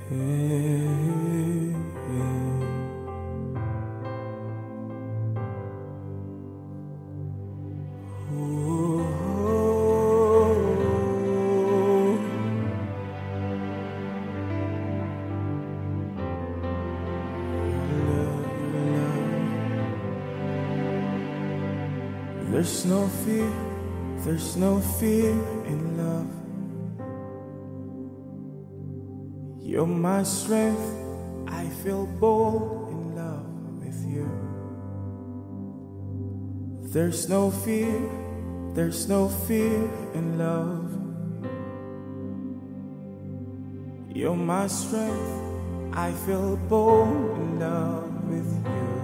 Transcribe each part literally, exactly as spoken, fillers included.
Hey, hey. Oh, love, love. There's no fear, there's no fear in love. You're my strength, I feel bold in love with you. There's no fear, there's no fear in love. You're my strength, I feel bold in love with you.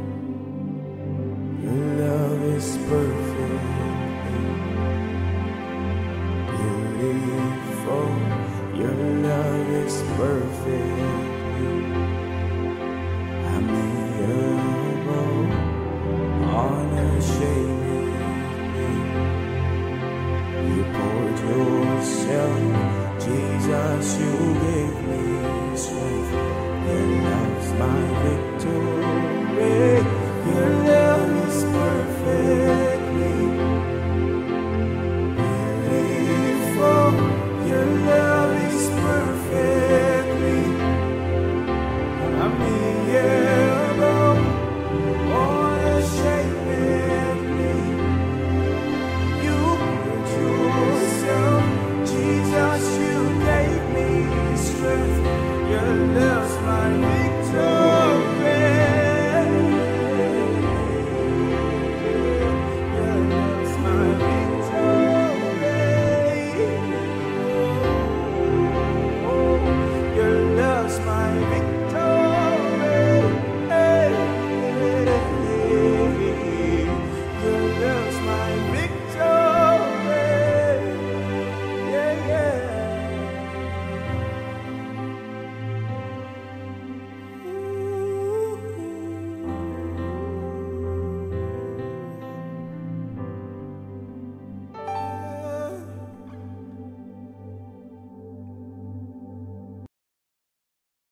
Your love is perfect, beautiful. Your love is perfect.